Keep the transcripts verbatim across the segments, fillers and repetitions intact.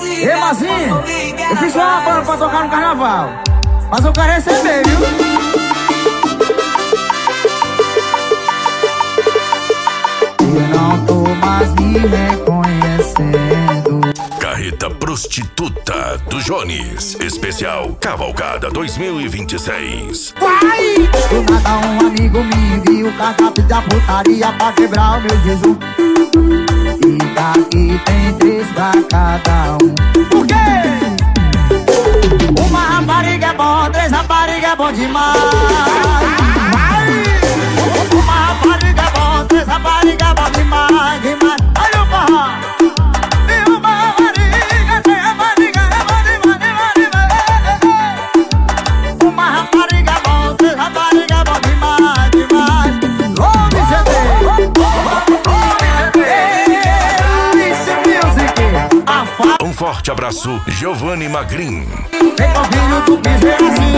Ei, Mazinho, eu fiz uma banda pra tocar no carnaval, mas eu quero receber, viu? Eu não tô mais me reconhecendo. Carreta Prostituta do Jones, especial Cavalgada dois mil e vinte e seis. Vai! Do nada um amigo me enviou o cardápio da putaria pra quebrar o meu jejum. E daqui tem três pra cada um. Por quê? Uma rapariga é bom, três rapariga é bom demais. Vai! Uma rapariga é bom, três rapariga é bom demais, demais. Olha o forró! Um forte abraço, Giovanni Magrin. Vem ouvindo tu piso assim.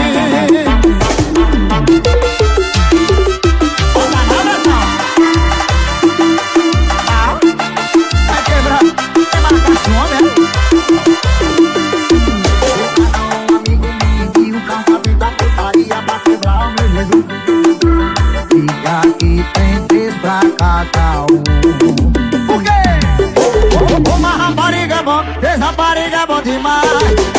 Bota na oração. Vai quebrar. Tem marcação, né? Um amigo me enviou o cardápio da putaria pra quebrar o meu jejum. E aqui tem três pra cada um. Por quê? Uma rapariga é bom, três rapariga é bom demais.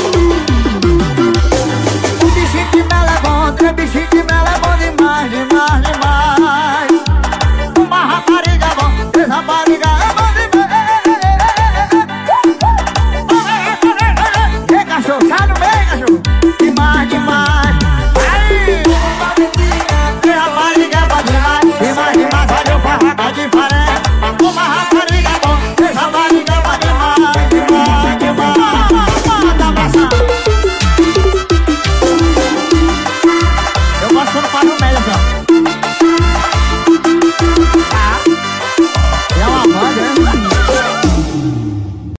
Um bichinho de mel é bom, três bichinhos de mel é bom demais, demais, demais. Uma rapariga é bom, três rapariga é bom demais. Ei, cachorro, sai no meio, cachorro. Demais, demais. Aí, três rapariga é bom demais, demais, demais. Olha o forró tá diferente. Uma rapariga é bom, três rapariga é bom demais, demais, demais. Manda passar. Eu gosto quando faz no meio, assim, ó.